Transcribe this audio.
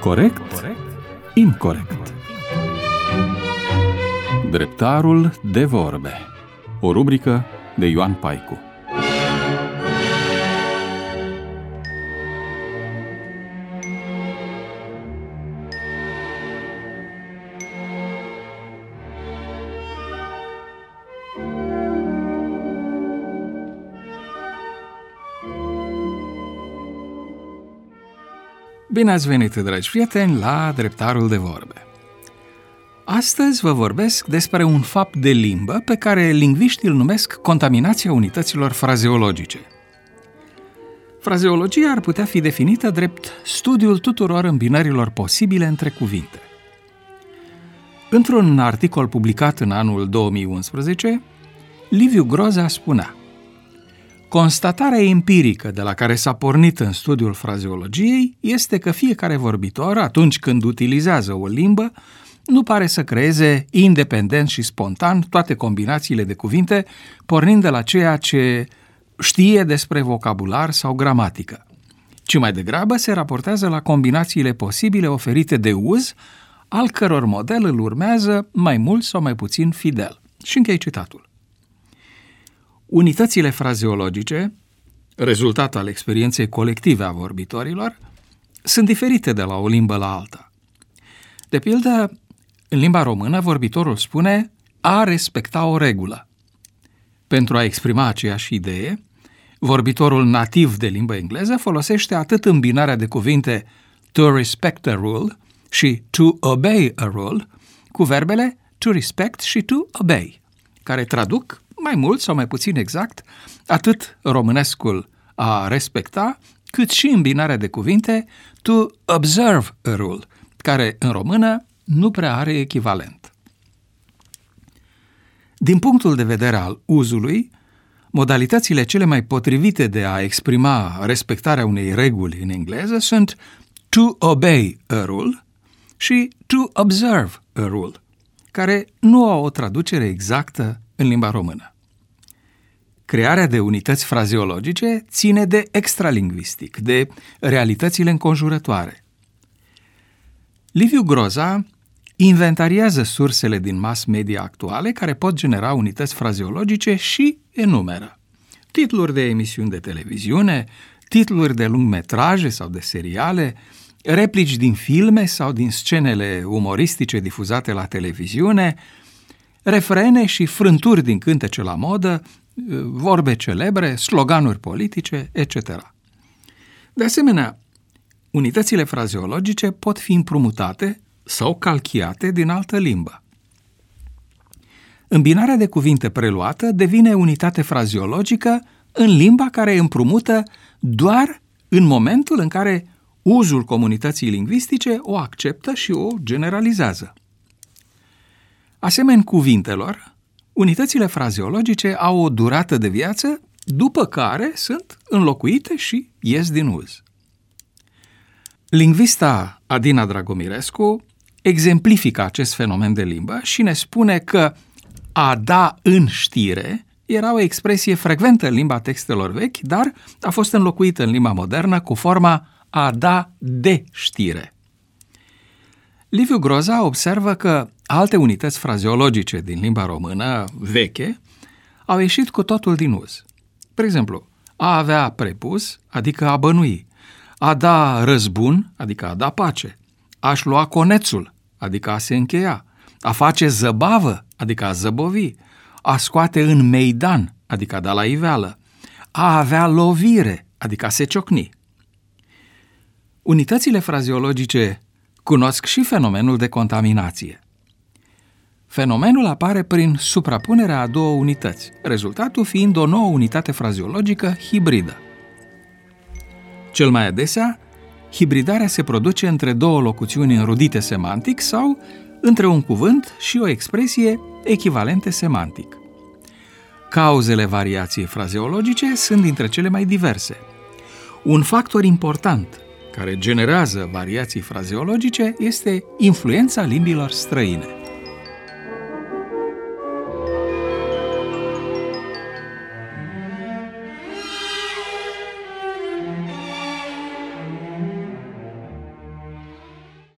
Corect? Incorect. Dreptarul de vorbe. O rubrică de Ioan Paicu. Bine ați venit, dragi prieteni, la Dreptarul de vorbe. Astăzi vă vorbesc despre un fapt de limbă pe care lingviștii îl numesc contaminația unităților frazeologice. Frazeologia ar putea fi definită drept studiul tuturor îmbinărilor posibile între cuvinte. Într-un articol publicat în anul 2011, Liviu Groza spunea: constatarea empirică de la care s-a pornit în studiul frazeologiei este că fiecare vorbitor, atunci când utilizează o limbă, nu pare să creeze independent și spontan toate combinațiile de cuvinte, pornind de la ceea ce știe despre vocabular sau gramatică, ci mai degrabă se raportează la combinațiile posibile oferite de uz, al căror model îl urmează mai mult sau mai puțin fidel. Și închei citatul. Unitățile frazeologice, rezultat al experienței colective a vorbitorilor, sunt diferite de la o limbă la alta. De pildă, în limba română, vorbitorul spune a respecta o regulă. Pentru a exprima aceeași idee, vorbitorul nativ de limbă engleză folosește atât îmbinarea de cuvinte to respect a rule și to obey a rule cu verbele to respect și to obey, care traduc mai mult sau mai puțin exact atât românescul a respecta, cât și îmbinarea de cuvinte to observe a rule, care în română nu prea are echivalent. Din punctul de vedere al uzului, modalitățile cele mai potrivite de a exprima respectarea unei reguli în engleză sunt to obey a rule și to observe a rule, care nu au o traducere exactă în limba română. Crearea de unități frazeologice ține de extralingvistic, de realitățile înconjurătoare. Liviu Groza inventariază sursele din mass media actuale care pot genera unități frazeologice și enumeră titluri de emisiuni de televiziune, titluri de lungmetraje sau de seriale, replici din filme sau din scenele umoristice difuzate la televiziune, refrene și frânturi din cântece la modă, vorbe celebre, sloganuri politice, etc. De asemenea, unitățile frazeologice pot fi împrumutate sau calchiate din altă limbă. Îmbinarea de cuvinte preluată devine unitate frazeologică în limba care împrumută doar în momentul în care uzul comunității lingvistice o acceptă și o generalizează. Asemeni cuvintelor, unitățile frazeologice au o durată de viață, după care sunt înlocuite și ies din uz. Lingvista Adina Dragomirescu exemplifică acest fenomen de limbă și ne spune că a da în știre era o expresie frecventă în limba textelor vechi, dar a fost înlocuită în limba modernă cu forma a da de știre. Liviu Groza observă că alte unități frazeologice din limba română veche au ieșit cu totul din uz. De exemplu, a avea prepus, adică a bănui, a da răzbun, adică a da pace, a-și lua conețul, adică a se încheia, a face zăbavă, adică a zăbovi, a scoate în meidan, adică a da la iveală, a avea lovire, adică a se ciocni. Unitățile frazeologice cunosc și fenomenul de contaminație. Fenomenul apare prin suprapunerea a două unități, rezultatul fiind o nouă unitate frazeologică hibridă. Cel mai adesea, hibridarea se produce între două locuțiuni înrudite semantic sau între un cuvânt și o expresie echivalente semantic. Cauzele variației frazeologice sunt dintre cele mai diverse. Un factor important care generează variații frazeologice este influența limbilor străine.